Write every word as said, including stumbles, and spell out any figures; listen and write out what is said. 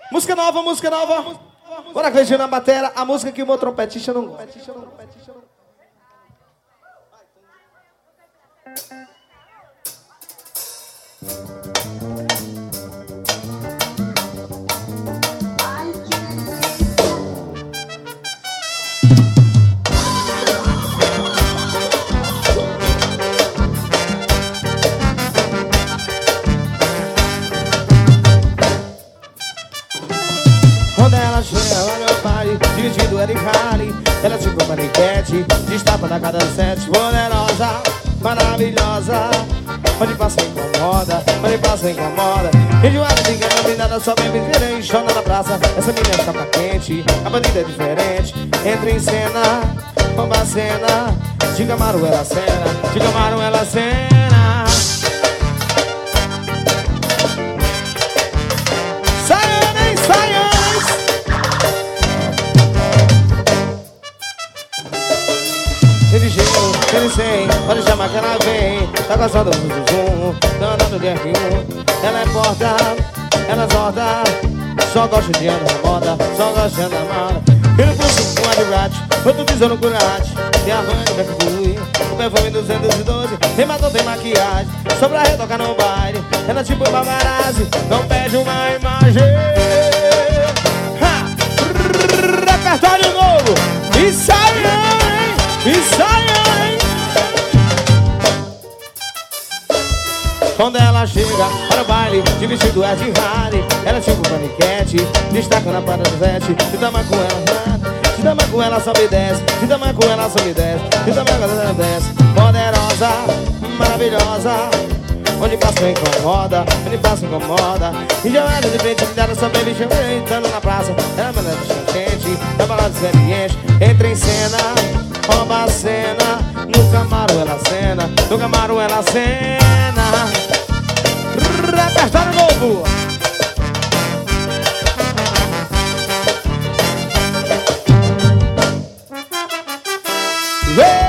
Música nova, música nova. Bora, Cleitinho na batera. A música que o meu trompetista não gosta. Quando ela chega lá meu pai, dividido ela e Harry. Ela é tipo paniquete, destapa na cada sete. Poderosa, maravilhosa, onde passa incomoda, onde passa incomoda. Enjoada de guerra, blindada, só bebe diferente. Chona na praça, essa menina está quente. A bandida é diferente, entra em cena, rouba a cena. De Camaro ela cena, de Camaro ela cena. Saianes, Saianes. Ele chegou, ele sem, pode chamar que ela vem. Tá gostando do zoom, tá andando de R um. Ela é porta, ela solta, só gosta de andar na moda, só gosta de andar na moda. Ele puxa um advogate, outro tesouro curate. Tem a van de Mercury, o perfume duzentos e doze. Tem batom, tem maquiagem, só pra retocar no baile. Ela tipo Babarazzi, não perde uma imagem. Ha! Repertório novo, e saiu, hein? E saiu, hein? Quando ela chega para o baile, de vestido é de Harry. Ela é tipo paniquete, destaca na parada do sete. Se dama com ela, se dama com ela sobe e desce. Se dama com ela sobe e desce. Se dama com ela desce. Poderosa, maravilhosa, onde passa incomoda, onde passa incomoda. E já era de frente, dela só bebe champanhe. Entrando na praça, ela manda de quente. Na balada experiente, entra em cena, rouba a cena. No Camaro ela cena, no Camaro ela cena. Repertório novo. Vem!